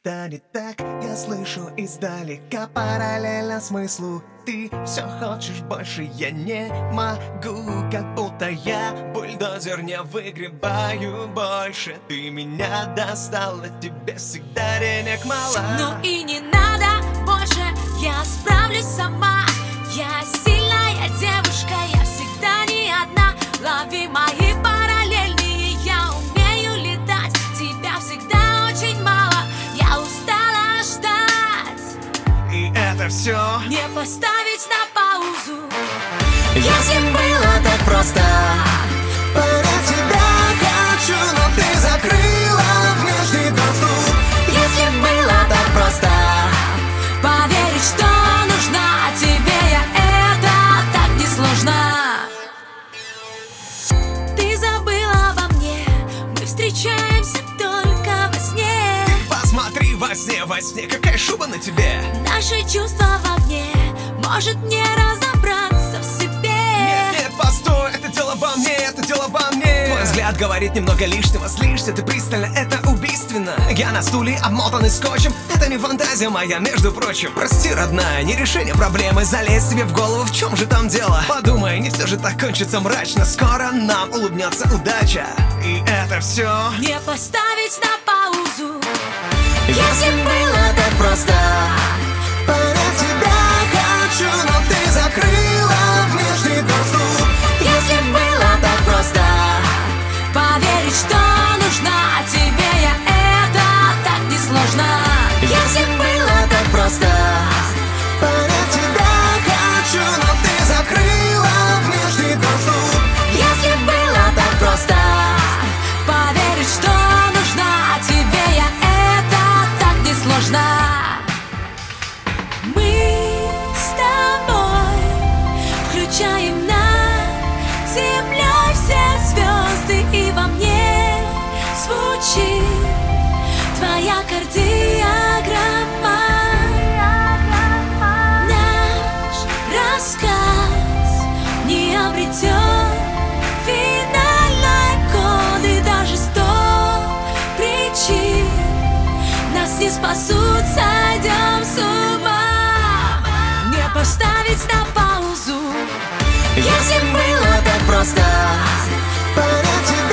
Что-то не так, я слышу издалека, параллельно смыслу. Ты все хочешь больше, я не могу, как будто я бульдозер, не выгребаю больше. Ты меня достала, тебе всегда денег мало. Ну и не надо больше, я справлюсь сама. Я сильная девушка, я всегда не одна. Лови мои параллельные, я умею летать. Тебя всегда очень мало, я устала ждать. И это все не поставить на паузу. Если было так просто, понять тебя хочу, но ты закрыла внешний доступ. Если было так просто, поверить, что нужна тебе я, это так несложно. Ты забыла обо мне, мы встречаемся только во сне. Посмотри во сне, какая шуба на тебе. Наши чувства в огне, может не разобраться в себе. Нет, постой, это дело во мне, это дело во мне. Твой взгляд говорит немного лишнего, злишься ты пристально, это убийственно. Я на стуле, обмотанный скотчем, это не фантазия моя, между прочим. Прости, родная, не решение проблемы, залезь себе в голову, в чем же там дело. Подумай, не все же так кончится мрачно, скоро нам улыбнется удача. И это все не поставить на паузу. Если было так просто, понять тебя хочу, но ты закрыла внешний доступ. Если было так просто, поверить, что нужна тебе я, это так несложно. Если было так просто, понять тебя хочу, но ты закрыла внешний доступ. Если было так просто, поверить, что нужна тебе я, это так несложно. Мы с тобой включаем над землей все звезды, и во мне звучит твоя кардиограмма. Наш рассказ не обретет финальной коды, даже 100 причин нас не спасут, сойдем с ума. Не поставить на паузу. Если было так просто, понять тебя